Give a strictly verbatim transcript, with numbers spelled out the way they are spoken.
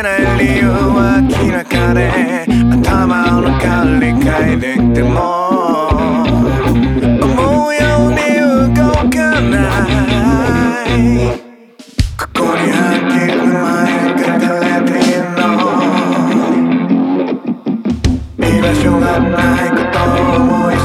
ない理由は明らかで頭の中理解できても思うように動かないここに吐きる前が書かれているの居場所がないことを思い